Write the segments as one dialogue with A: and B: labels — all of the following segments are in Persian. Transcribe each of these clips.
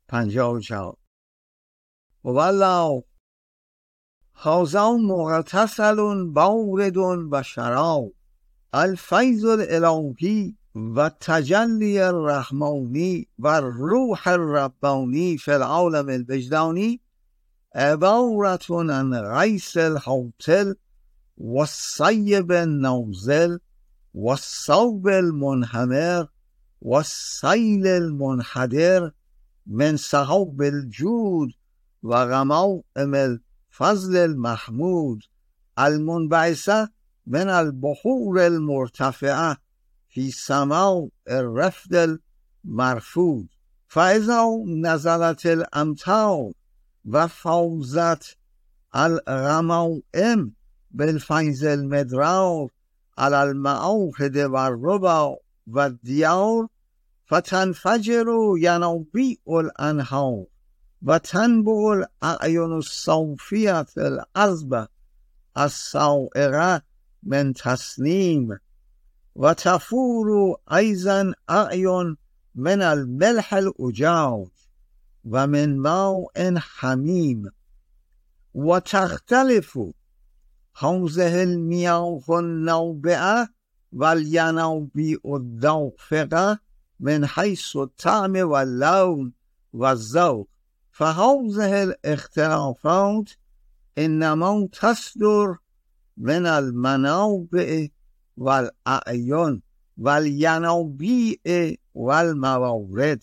A: 54. والله هذا مغتسل بارد و شراب الفیض الالهی و تجلی الرحمانی و روح الربانی فی العالم الوجدانی عبارت عن غیث الحاطل و الصیب النازل و الصوب المنهمر و السیل المنحدر من سحاب الجود و غمام الفضل المحمود المنبعثه من البحور المرتفعه في سماء الرفد المرفوض فاذا نزلت الامطار و فوزت الغمائم بالفیض المدرار على المعاهد و الربا و الدیار فتنفجر ینابیع الانهار و تنبع الاعین الصافیة العذبة السائغة من تسنیم و تفور ایضا اعین من الملح الاجاج و من ماء حمیم و تختلف هذه المياه النابعة والينابيع الدافقة من حيث الطعم واللون والذوق فهذه الاختلافات إنما تصدر من المنابع والأعين والينابيع والموارد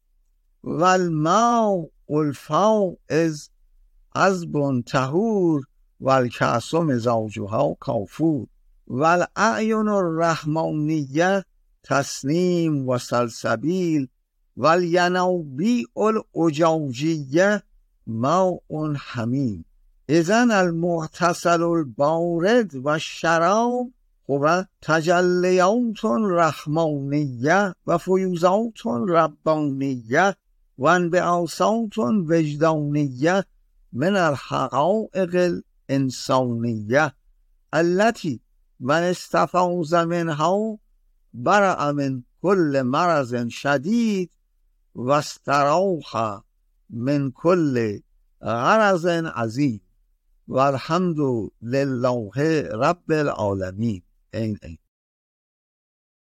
A: والماء الفائز عذب طهور والكأس مزاجها کافور والأعین الرحمانیه تسنیم و سلسبیل والینابیع الأجاجیه ماء حمیم اذن المغتسل البارد و الشراب هو تجلیات رحمانیه و فیوزات ربانیه و انبعاثات وجدانیه من الحقائق الإنسانية التي من استفاض منها برأ من كل مرض شديد واستراح من كل غرض عظيم والحمد لله رب العالمين.